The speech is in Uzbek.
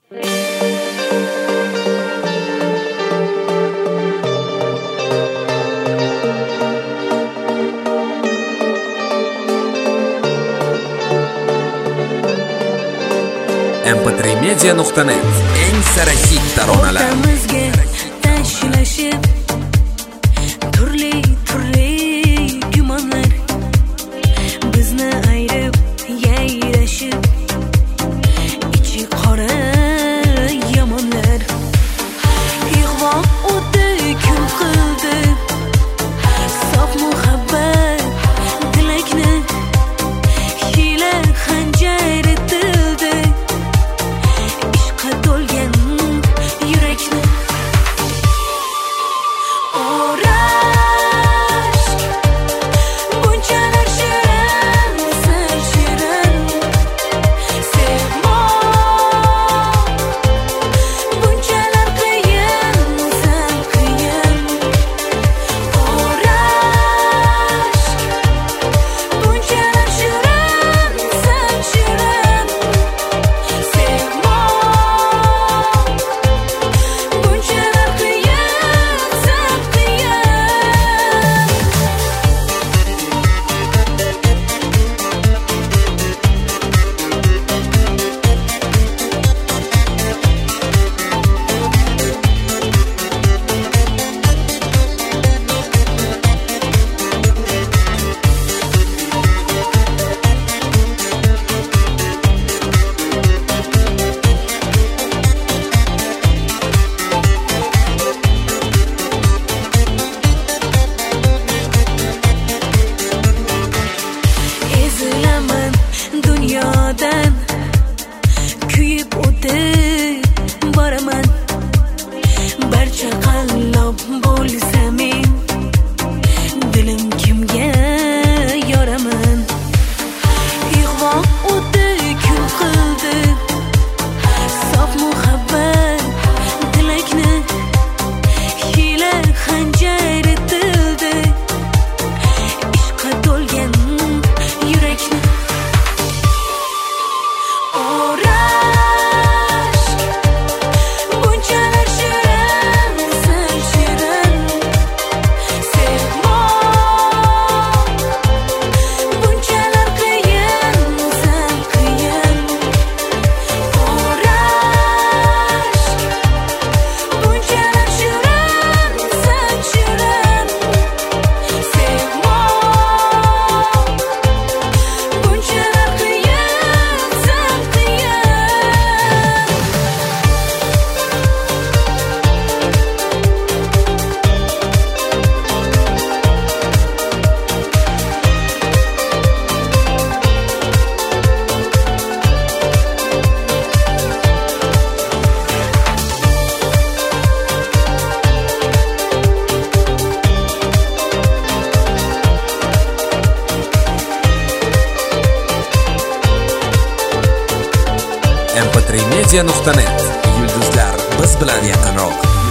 mp3media.net eng sara hit taronalar. Tashlashib turli gumonlar bizni ayirib yayrashib ichi qora yomonlar ig'vo o'ti kun qildi sof muhabbat tilakni hiyla xanjar etildi ishqa to'lgan yurakni dunyodan kuyib o'tib boraman barcha qallob bo'lsa men dilim kimga yoraman ig'vo o'ti kun qildi sof muhabbat tilakni hiyla xanjar etildi ishqa to'lgan yurakni mp3media.net yulduzlar biz bilan yaqinroq.